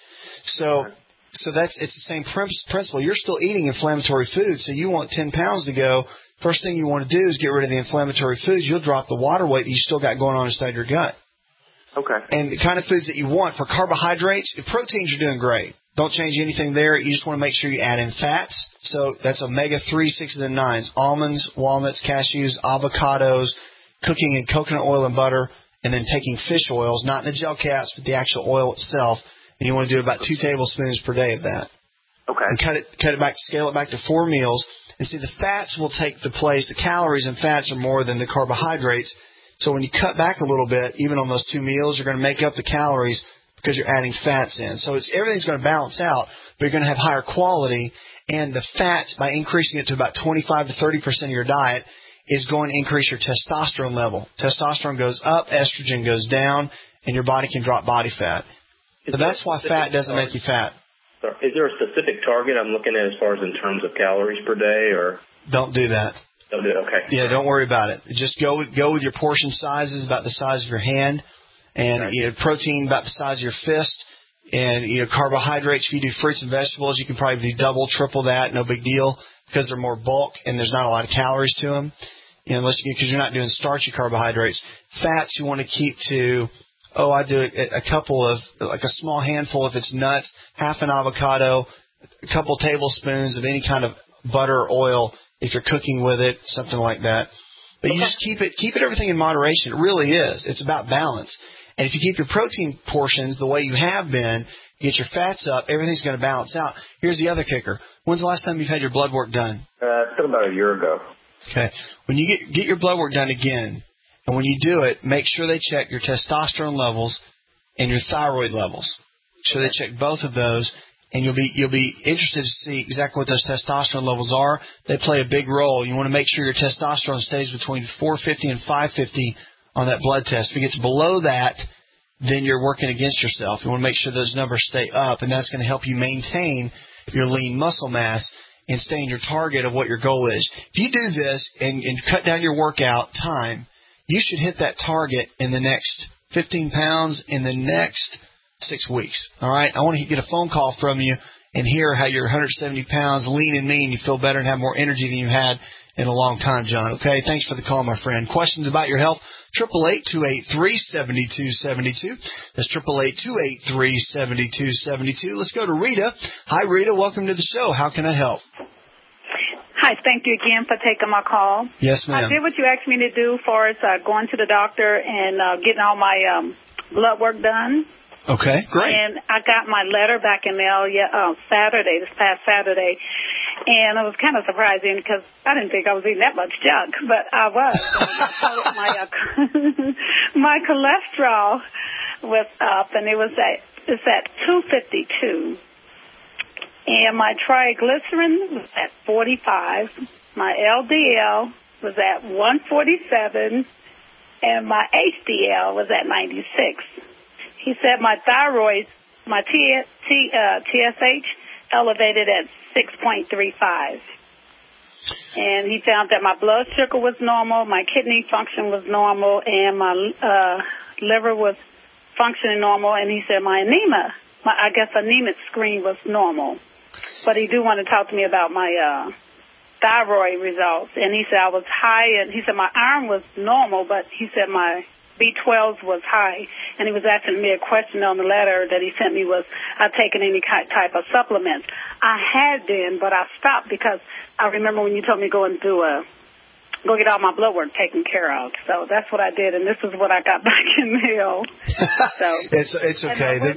So, so that's, it's the same principle. You're still eating inflammatory food, so you want ten pounds to go. First thing you want to do is get rid of the inflammatory foods. You'll drop the water weight that you still got going on inside your gut. Okay. And the kind of foods that you want for carbohydrates, proteins you're doing great. Don't change anything there. You just want to make sure you add in fats. So that's omega three, sixes, and nines. Almonds, walnuts, cashews, avocados, cooking in coconut oil and butter, and then taking fish oils, not in the gel caps, but the actual oil itself. And you want to do about two tablespoons per day of that. Okay. And cut it, cut it back, scale it back to four meals. And see, the fats will take the place. The calories and fats are more than the carbohydrates. So when you cut back a little bit, even on those two meals, you're going to make up the calories because you're adding fats in. So it's, everything's going to balance out, but you're going to have higher quality. And the fats, by increasing it to about twenty-five to thirty percent of your diet, is going to increase your testosterone level. Testosterone goes up, estrogen goes down, and your body can drop body fat. But that's why fat doesn't make you fat. Is there a specific target I'm looking at as far as in terms of calories per day, or? Don't do that. Don't do it, okay. Yeah, don't worry about it. Just go with go with your portion sizes about the size of your hand, and right. you know, protein about the size of your fist, and you know, carbohydrates. If you do fruits and vegetables, you can probably do double, triple that, no big deal, because they're more bulk and there's not a lot of calories to them. You know, unless because you're not doing starchy carbohydrates. Fats you want to keep to. Oh, I do a, a couple of like a small handful if it's nuts, half an avocado, a couple tablespoons of any kind of butter or oil. If you're cooking with it, something like that. But you just keep it, keep it everything in moderation. It really is. It's about balance. And if you keep your protein portions the way you have been, get your fats up, everything's going to balance out. Here's the other kicker. When's the last time you've had your blood work done? Uh, it's been about a year ago. Okay. When you get, get your blood work done again, and when you do it, make sure they check your testosterone levels and your thyroid levels. Make sure they check both of those. And you'll be you'll be interested to see exactly what those testosterone levels are. They play a big role. You want to make sure your testosterone stays between four fifty and five fifty on that blood test. If it gets below that, then you're working against yourself. You want to make sure those numbers stay up, and that's going to help you maintain your lean muscle mass and stay in your target of what your goal is. If you do this and, and cut down your workout time, you should hit that target in the next fifteen pounds in the next six weeks. All right? I want to get a phone call from you and hear how you're one hundred seventy pounds, lean and mean, you feel better and have more energy than you had in a long time, John. Okay? Thanks for the call, my friend. Questions about your health? eight eight eight, two eight three, seven two seven two. That's eight eight eight, two eight three, seven two seven two. Let's go to Rita. Hi, Rita. Welcome to the show. How can I help? Hi. Thank you again for taking my call. Yes, ma'am. I did what you asked me to do for us, uh, going to the doctor and uh, getting all my um, blood work done. Okay, great. And I got my letter back in mail yeah, uh, Saturday, this past Saturday, and it was kind of surprising because I didn't think I was eating that much junk, but I was. So my uh, my cholesterol was up, and it was at it's at two fifty-two, and my triglycerin was at forty-five. My L D L was at one forty-seven, and my H D L was at ninety-six. He said my thyroid, my T, T, uh, T S H, elevated at six point three five. And he found that my blood sugar was normal, my kidney function was normal, and my uh, liver was functioning normal. And he said my anemia, my, I guess anemic screen was normal. But he do want to talk to me about my uh, thyroid results. And he said I was high, and he said my iron was normal, but he said my B twelve was high, and he was asking me a question on the letter that he sent me was, I taken any type of supplements. I had been, but I stopped because I remember when you told me go and do a, go get all my blood work taken care of. So that's what I did, and this is what I got back in mail. So it's it's okay. The,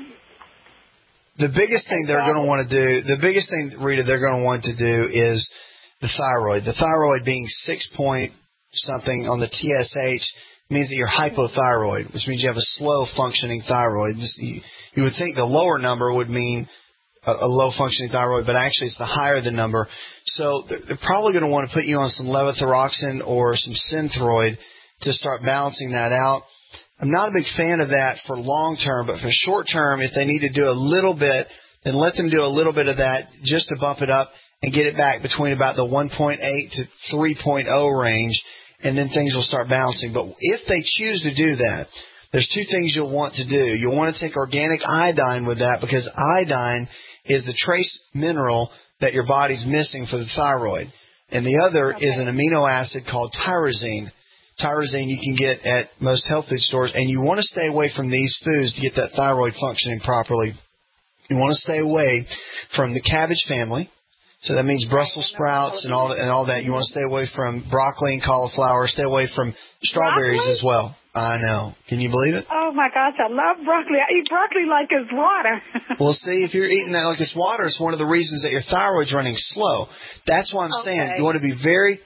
the biggest thing they're going to want to do, the biggest thing, Rita, they're going to want to do is the thyroid. The thyroid being six point something on the T S H means that you're hypothyroid, which means you have a slow-functioning thyroid. You, you would think the lower number would mean a, a low-functioning thyroid, but actually it's the higher the number. So they're, they're probably going to want to put you on some levothyroxine or some Synthroid to start balancing that out. I'm not a big fan of that for long-term, but for short-term, if they need to do a little bit, then let them do a little bit of that just to bump it up and get it back between about the one point eight to three point oh range, and then things will start bouncing. But if they choose to do that, there's two things you'll want to do. You'll want to take organic iodine with that, because iodine is the trace mineral that your body's missing for the thyroid. And the other okay. is an amino acid called tyrosine. Tyrosine you can get at most health food stores, and you want to stay away from these foods to get that thyroid functioning properly. You want to stay away from the cabbage family. So that means Brussels sprouts and all and all that. You want to stay away from broccoli and cauliflower. Stay away from strawberries broccoli? as well. I know. Can you believe it? Oh, my gosh. I love broccoli. I eat broccoli like it's water. Well, see, if you're eating that like it's water, it's one of the reasons that your thyroid's running slow. That's why I'm okay. saying you want to be very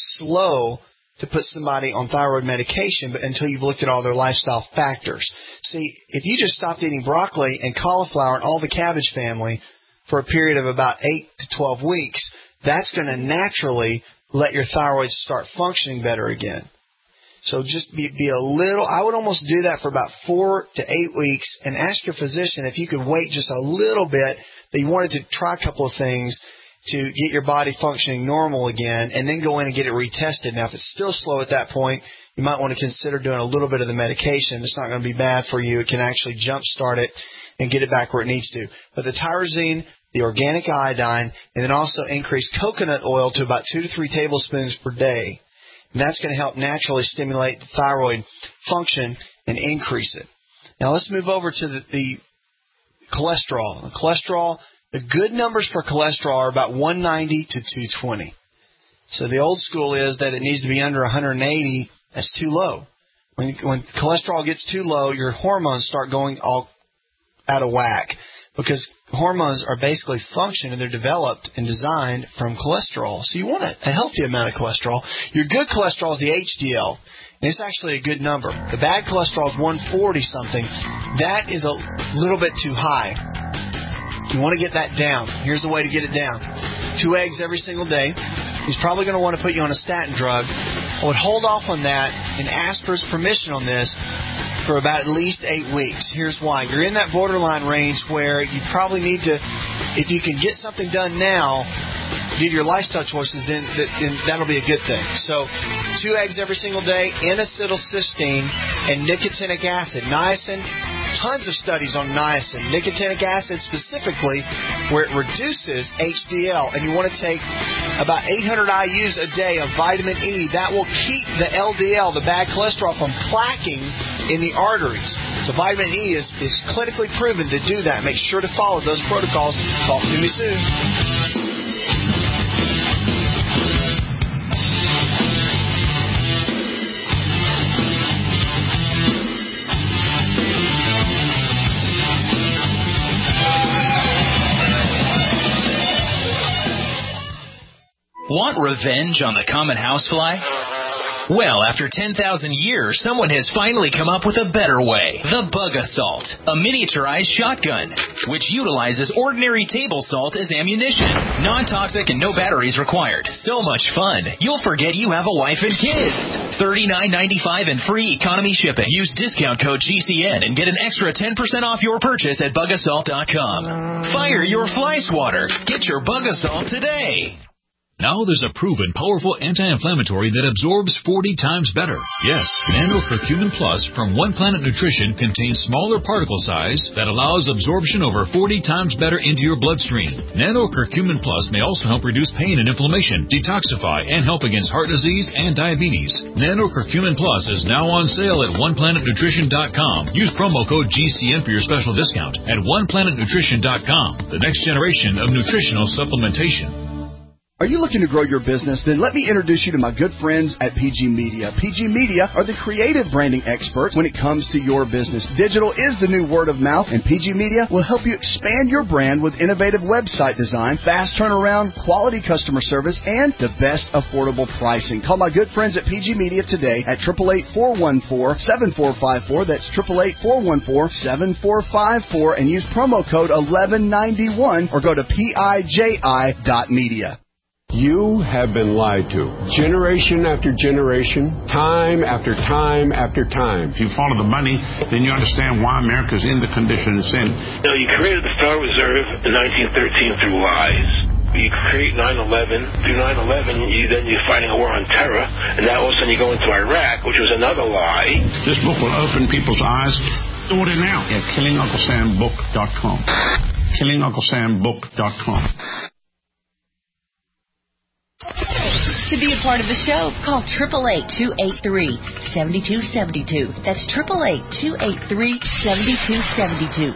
slow to put somebody on thyroid medication but until you've looked at all their lifestyle factors. See, if you just stopped eating broccoli and cauliflower and all the cabbage family for a period of about eight to twelve weeks, that's going to naturally let your thyroid start functioning better again. So just be, be a little, I would almost do that for about four to eight weeks and ask your physician if you could wait just a little bit, that you wanted to try a couple of things to get your body functioning normal again, and then go in and get it retested. Now, if it's still slow at that point, you might want to consider doing a little bit of the medication. It's not going to be bad for you. It can actually jumpstart it and get it back where it needs to. But the tyrosine, the organic iodine, and then also increase coconut oil to about two to three tablespoons per day. And that's going to help naturally stimulate the thyroid function and increase it. Now let's move over to the, the cholesterol. The cholesterol, the good numbers for cholesterol are about one ninety to two twenty. So the old school is that it needs to be under one eighty. That's too low. When, when cholesterol gets too low, your hormones start going all out of whack, because hormones are basically function and they're developed and designed from cholesterol. So you want a, a healthy amount of cholesterol. Your good cholesterol is the H D L, and it's actually a good number. The bad cholesterol is one forty something. That is a little bit too high. You want to get that down. Here's the way to get it down. Two eggs every single day. He's probably going to want to put you on a statin drug. I would hold off on that and ask for his permission on this for about at least eight weeks. Here's why. You're in that borderline range where you probably need to, if you can get something done now due to your lifestyle choices, then, then that'll be a good thing. So two eggs every single day, N-acetylcysteine and nicotinic acid. Niacin, tons of studies on niacin. Nicotinic acid specifically, where it reduces H D L. And you want to take about eight hundred I U's a day of vitamin E. That will keep the L D L, the bad cholesterol, from plaquing in the arteries. So vitamin E is, is clinically proven to do that. Make sure to follow those protocols. Talk to me soon. Want revenge on the common housefly? Well, after ten thousand years, someone has finally come up with a better way. The Bug Assault, a miniaturized shotgun, which utilizes ordinary table salt as ammunition. Non-toxic and no batteries required. So much fun, you'll forget you have a wife and kids. thirty-nine ninety-five and free economy shipping. Use discount code G C N and get an extra ten percent off your purchase at bug assault dot com. Fire your fly swatter. Get your Bug Assault today. Now there's a proven powerful anti-inflammatory that absorbs forty times better. Yes, Nano Curcumin Plus from One Planet Nutrition contains smaller particle size that allows absorption over forty times better into your bloodstream. Nano Curcumin Plus may also help reduce pain and inflammation, detoxify, and help against heart disease and diabetes. Nano Curcumin Plus is now on sale at one planet nutrition dot com. Use promo code G C N for your special discount at one planet nutrition dot com. The next generation of nutritional supplementation. Are you looking to grow your business? Then let me introduce you to my good friends at P G Media. P G Media are the creative branding experts when it comes to your business. Digital is the new word of mouth, and P G Media will help you expand your brand with innovative website design, fast turnaround, quality customer service, and the best affordable pricing. Call my good friends at P G Media today at eight eight eight, four one four, seven four five four. That's eight eight eight, four one four, seven four five four, and use promo code eleven ninety-one or go to piji dot media. You have been lied to. Generation after generation, time after time after time. If you follow the money, then you understand why America's in the condition it's in. You know, you created the Federal Reserve in nineteen thirteen through lies. You create nine eleven. Through nine eleven, you, then you're fighting a war on terror. And now all of a sudden you go into Iraq, which was another lie. This book will open people's eyes. Order now at killing uncle sam book dot com. killing uncle sam book dot com. To be a part of the show, call eight eight eight, two eight three, seven two seven two. That's eight eight eight, two eight three, seven two seven two.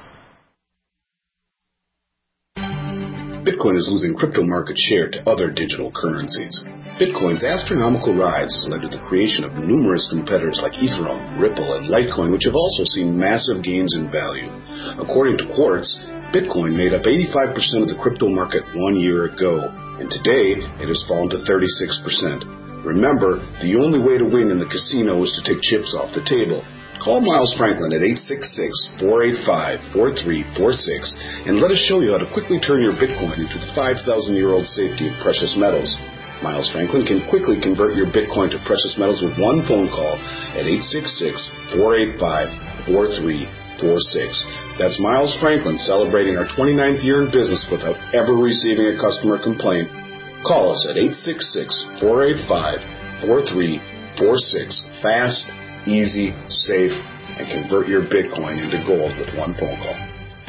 Bitcoin is losing crypto market share to other digital currencies. Bitcoin's astronomical rise has led to the creation of numerous competitors like Ethereum, Ripple, and Litecoin, which have also seen massive gains in value. According to Quartz, Bitcoin made up eighty-five percent of the crypto market one year ago, and today it has fallen to thirty-six percent. Remember, the only way to win in the casino is to take chips off the table. Call Miles Franklin at eight six six, four eight five, four three four six and let us show you how to quickly turn your Bitcoin into the five thousand year old safety of precious metals. Miles Franklin can quickly convert your Bitcoin to precious metals with one phone call at eight six six, four eight five, four three four six. That's Miles Franklin celebrating our twenty-ninth year in business without ever receiving a customer complaint. Call us at eight six six, four eight five, four three four six. Fast, easy, safe, and convert your Bitcoin into gold with one phone call.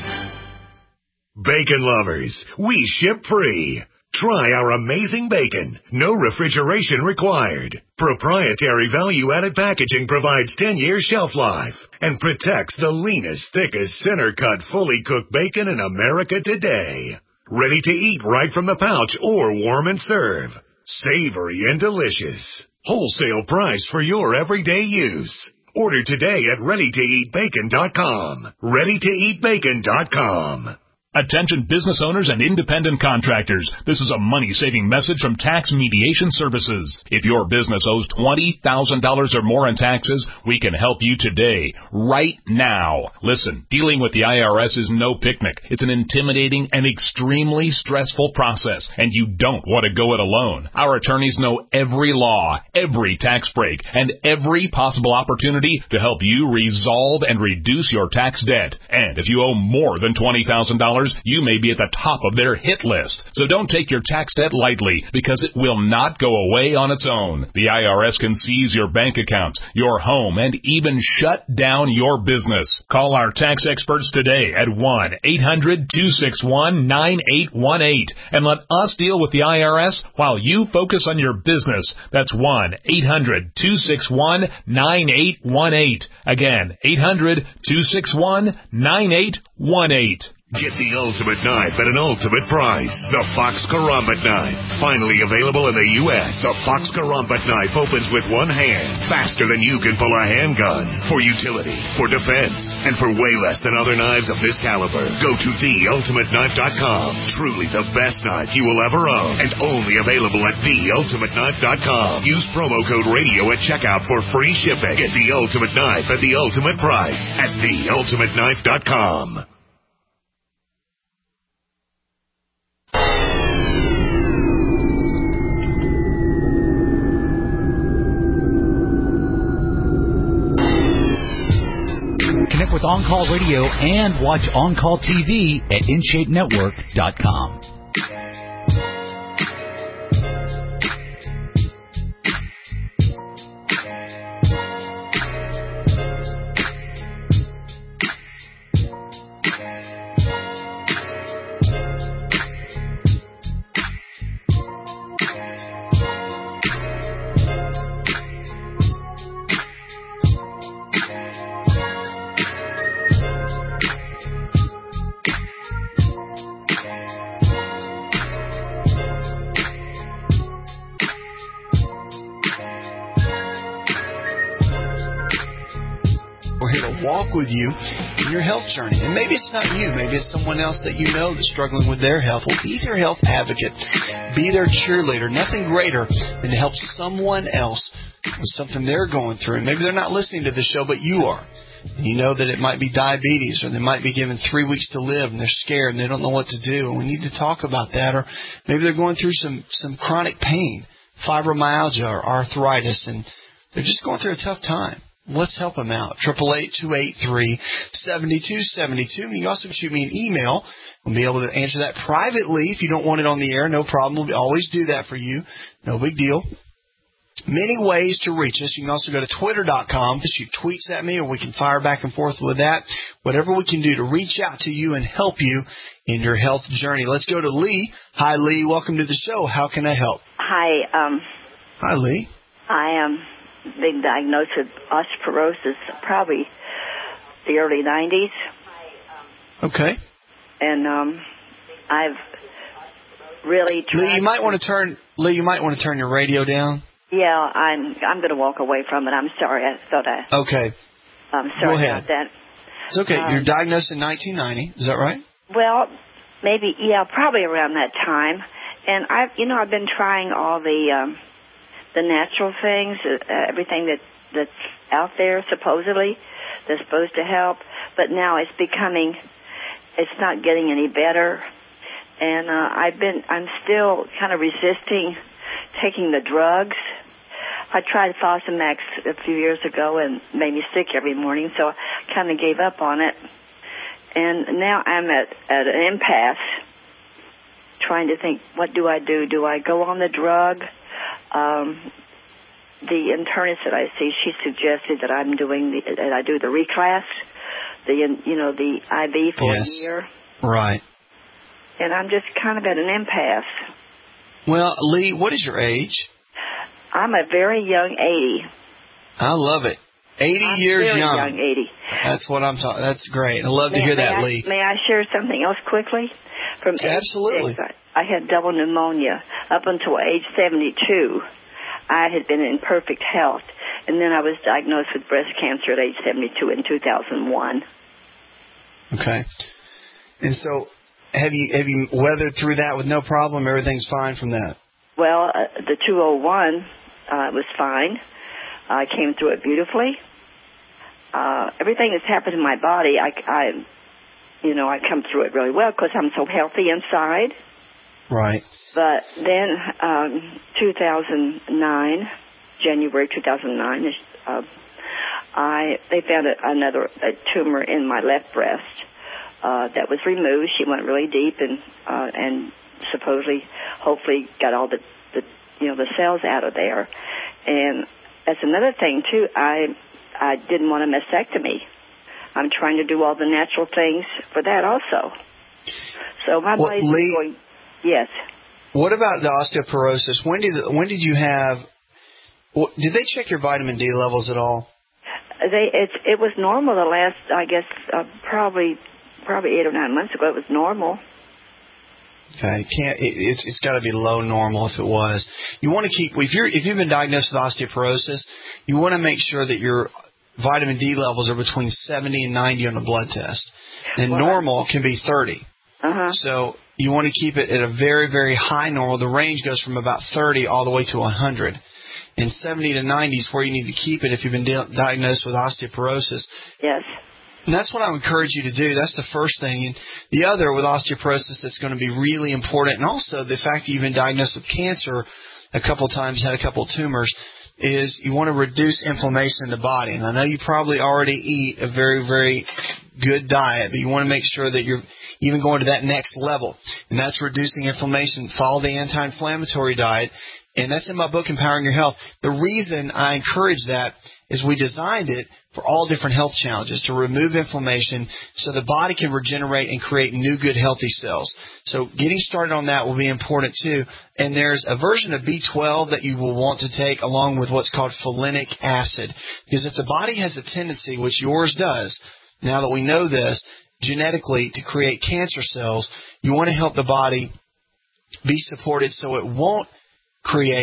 Bacon lovers, we ship free. Try our amazing bacon. No refrigeration required. Proprietary value-added packaging provides ten year shelf life and protects the leanest, thickest, center-cut, fully cooked bacon in America today. Ready to eat right from the pouch or warm and serve. Savory and delicious. Wholesale price for your everyday use. Order today at ready to eat bacon dot com. ready to eat bacon dot com. Attention business owners and independent contractors. This is a money-saving message from Tax Mediation Services. If your business owes twenty thousand dollars or more in taxes, we can help you today, right now. Listen, dealing with the I R S is no picnic. It's an intimidating and extremely stressful process, and you don't want to go it alone. Our attorneys know every law, every tax break, and every possible opportunity to help you resolve and reduce your tax debt. And if you owe more than twenty thousand dollars, you may be at the top of their hit list. So don't take your tax debt lightly, because it will not go away on its own. The I R S can seize your bank accounts, your home, and even shut down your business. Call our tax experts today at one eight hundred, two six one, nine eight one eight and let us deal with the I R S while you focus on your business. That's one eight hundred, two six one, nine eight one eight. Again, eight hundred, two six one, nine eight one eight. Get the ultimate knife at an ultimate price. The Fox Karambit knife. Finally available in the U S The Fox Karambit knife opens with one hand, faster than you can pull a handgun. For utility, for defense, and for way less than other knives of this caliber. Go to the ultimate knife dot com. Truly the best knife you will ever own. And only available at the ultimate knife dot com. Use promo code radio at checkout for free shipping. Get the ultimate knife at the ultimate price at the ultimate knife dot com. Connect with On Call Radio and watch On Call T V at in shape network dot com. here to walk with you in your health journey. And maybe it's not you. Maybe it's someone else that you know that's struggling with their health. Well, be their health advocate. Be their cheerleader. Nothing greater than to help someone else with something they're going through. And maybe they're not listening to the show, but you are. And you know that it might be diabetes, or they might be given three weeks to live, and they're scared and they don't know what to do. And we need to talk about that. Or maybe they're going through some, some chronic pain, fibromyalgia or arthritis, and they're just going through a tough time. Let's help them out. eight eight eight, two eight three, seven two seven two. You can also shoot me an email. We'll be able to answer that privately if you don't want it on the air. No problem. We'll always do that for you. No big deal. Many ways to reach us. You can also go to twitter dot com to shoot tweets at me, or we can fire back and forth with that. Whatever we can do to reach out to you and help you in your health journey. Let's go to Lee. Hi, Lee. Welcome to the show. How can I help? Hi. Um, Hi, Lee. I am being diagnosed with osteoporosis probably the early nineties. Okay. And um, I've really tried. Lee, you might want to turn. Lee, you might want to turn your radio down. Yeah, I'm I'm going to walk away from it. I'm sorry. I thought I... Okay. I'm sorry Go ahead. about that. It's okay. Um, You're diagnosed in nineteen ninety. Is that right? Well, maybe, yeah, probably around that time. And, I've, you know, I've been trying all the um, the natural things, uh, everything that that's out there, supposedly, that's supposed to help. But now it's becoming, it's not getting any better. And uh, I've been, I'm still kind of resisting taking the drugs. I tried Fosamax a few years ago and made me sick every morning, so I kind of gave up on it. And now I'm at, at an impasse, trying to think, what do I do? Do I go on the drug? Um, the internist that I see, she suggested that I'm doing the, that I do the reclass, the you know the I V for yes. a year. Right. And I'm just kind of at an impasse. Well, Lee, what is your age? I'm a very young eighty. I love it. eighty I'm years very young. young eighty. That's what I'm talking. That's great. I love may, to hear may that, I, Lee. May I share something else quickly? From Absolutely. age six, I, I had double pneumonia up until age seventy-two. I had been in perfect health, and then I was diagnosed with breast cancer at age seventy-two in two thousand one. Okay. And so, have you have you weathered through that with no problem? Everything's fine from that? Well, uh, the two oh one uh, was fine. I came through it beautifully. Uh, everything that's happened in my body, I, I, you know, I come through it really well because I'm so healthy inside. Right. But then, um, two thousand nine, January two thousand nine, uh, I they found a, another a tumor in my left breast uh, that was removed. She went really deep and uh, and supposedly, hopefully, got all the, the you know the cells out of there. And that's another thing too. I I didn't want a mastectomy. I'm trying to do all the natural things for that also. So my well, body's Lee, going. Yes. What about the osteoporosis? When did when did you have? Did they check your vitamin D levels at all? They it it was normal the last I guess uh, probably probably eight or nine months ago. It was normal. Okay, can't it, it's it's got to be low normal if it was. You want to keep if you're if you've been diagnosed with osteoporosis, you want to make sure that your vitamin D levels are between seventy and ninety on the blood test. And well, normal can be thirty. Uh-huh. So you want to keep it at a very, very high normal. The range goes from about thirty all the way to one hundred. And seventy to ninety is where you need to keep it if you've been di- diagnosed with osteoporosis. Yes. And that's what I would encourage you to do. That's the first thing. And the other with osteoporosis that's going to be really important, and also the fact that you've been diagnosed with cancer a couple times, had a couple of tumors, is you want to reduce inflammation in the body. And I know you probably already eat a very, very good diet, but you want to make sure that you're even going to that next level. And that's reducing inflammation. Follow the anti-inflammatory diet. And that's in my book, Empowering Your Health. The reason I encourage that is we designed it for all different health challenges, to remove inflammation so the body can regenerate and create new, good, healthy cells. So getting started on that will be important, too. And there's a version of B twelve that you will want to take along with what's called folinic acid. Because if the body has a tendency, which yours does, now that we know this, genetically to create cancer cells, you want to help the body be supported so it won't create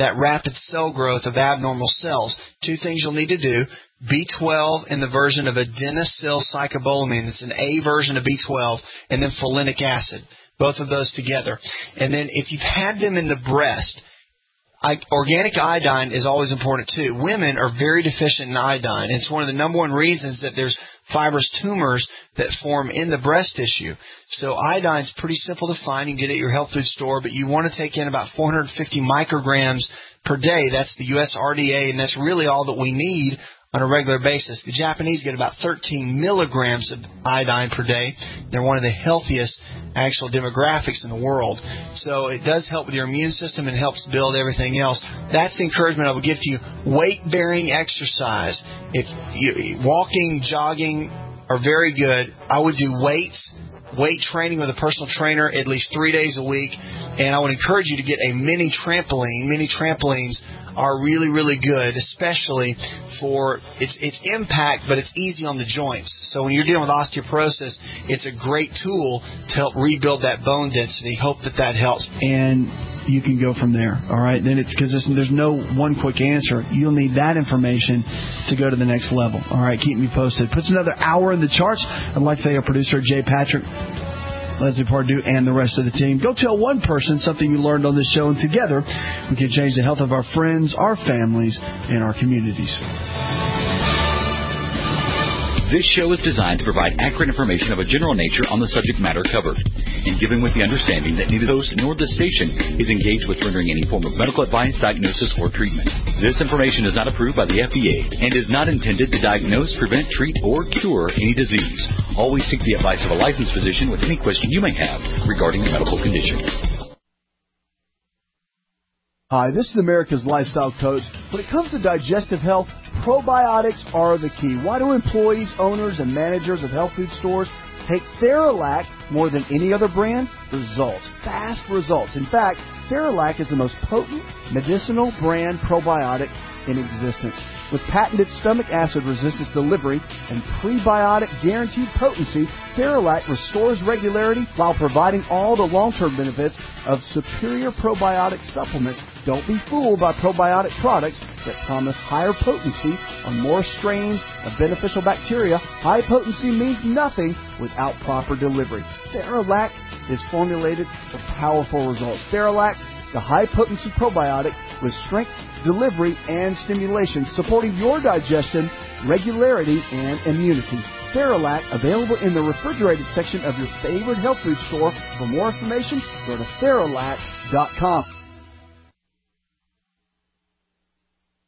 that rapid cell growth of abnormal cells. Two things you'll need to do. B twelve in the version of adenosylcyclobolamine. It's an A version of B twelve, and then folinic acid. Both of those together. And then if you've had them in the breast, I, organic iodine is always important too. Women are very deficient in iodine. It's one of the number one reasons that there's fibrous tumors that form in the breast tissue. So iodine's pretty simple to find. You can get it at your health food store, but you want to take in about four hundred fifty micrograms per day. That's the U S R D A, and that's really all that we need on a regular basis. The Japanese get about thirteen milligrams of iodine per day. They're one of the healthiest actual demographics in the world. So it does help with your immune system and helps build everything else. That's the encouragement I would give to you. Weight-bearing exercise. If you, walking, jogging are very good. I would do weights, weight training with a personal trainer at least three days a week. And I would encourage you to get a mini trampoline. Mini trampolines are really, really good, especially for its its impact, but it's easy on the joints. So when you're dealing with osteoporosis, it's a great tool to help rebuild that bone density. Hope that that helps. And you can go from there, all right? Then it's because there's no one quick answer. You'll need that information to go to the next level, all right? Keep me posted. Puts another hour in the charts. I'd like to thank our producer, Jay Patrick, Leslie Pardue, and the rest of the team. Go tell one person something you learned on this show, and together we can change the health of our friends, our families, and our communities. This show is designed to provide accurate information of a general nature on the subject matter covered, and given with the understanding that neither the host nor the station is engaged with rendering any form of medical advice, diagnosis, or treatment. This information is not approved by the F D A and is not intended to diagnose, prevent, treat, or cure any disease. Always seek the advice of a licensed physician with any question you may have regarding a medical condition. Hi, this is America's Lifestyle Coach. When it comes to digestive health, probiotics are the key. Why do employees, owners, and managers of health food stores take Theralac more than any other brand? Results. Fast results. In fact, Theralac is the most potent medicinal brand probiotic in existence. With patented stomach acid resistance delivery and prebiotic guaranteed potency, Theralac restores regularity while providing all the long-term benefits of superior probiotic supplements. Don't be fooled by probiotic products that promise higher potency on more strains of beneficial bacteria. High potency means nothing without proper delivery. Theralac is formulated for powerful results. Theralac, the high-potency probiotic with strength, delivery, and stimulation, supporting your digestion, regularity, and immunity. Theralac, available in the refrigerated section of your favorite health food store. For more information, go to Theralac dot com.